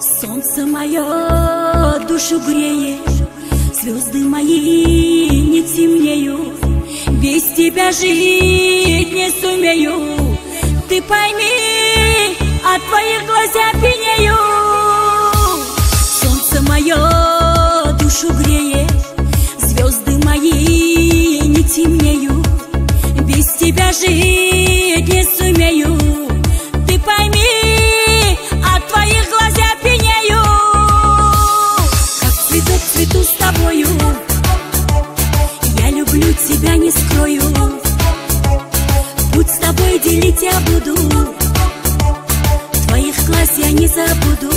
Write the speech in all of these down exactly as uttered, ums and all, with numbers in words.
Солнце мое душу греет, звезды мои не темнеют. Без тебя жить не сумею. Ты пойми, от твоих глаз я пьянею. Солнце мое душу греет, звезды мои не темнеют. Без тебя жить не сумею. Ты пойми, от твоих глаз я пьянею. Как цветок цвету с тобою, я люблю тебя, не скрою. Путь с тобой делить я буду, твоих глаз я не забуду.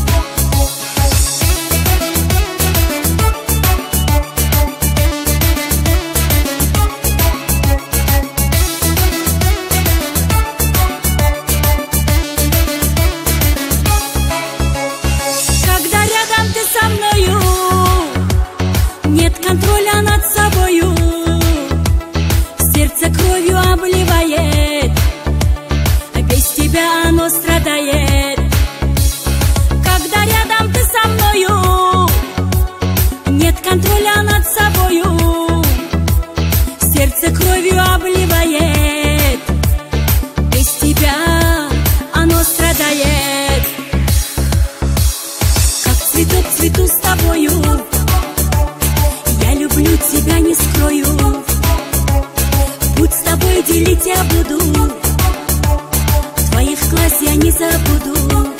Когда рядом ты со мною, нет контроля над собою. Сердце кровью обливает, без тебя оно страдает. Когда рядом ты со мною, нет контроля над собою. Сердце кровью обливает, без тебя оно страдает. Как цветок цвету с тобою, я люблю тебя, не скрою. Путь с тобой делить я буду, твоих глаз я не забуду.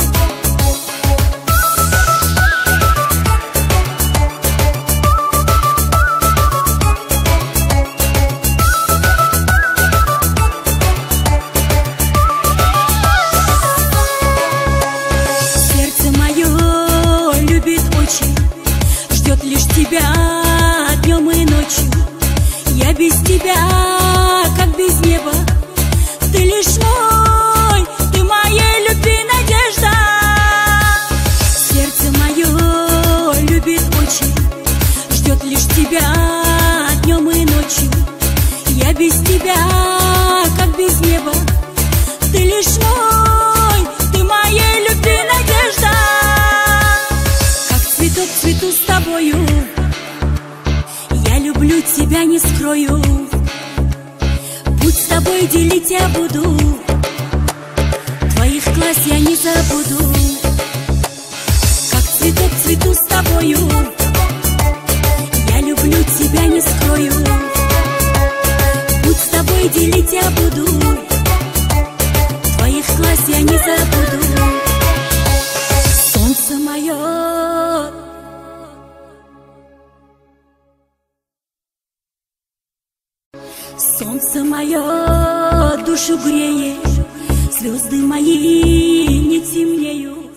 Сердце мое любит очень, ждет лишь тебя днем и ночью. Я без тебя как без неба, ты лишь мой, ты моей любви надежда. Сердце мое любит очень, ждет лишь тебя днем и ночью. Я без тебя как без неба, ты лишь мой, ты моей любви надежда. Как цветок цвету с тобою, я люблю тебя, не скрою. Путь с тобой делить я буду, твоих глаз я не забуду. Как цветок цвету с тобою, я люблю тебя, не скрою. Путь с тобой делить я буду, твоих глаз я не забуду. Солнце мое, солнце мое душу греет, звезды мои не темнеют.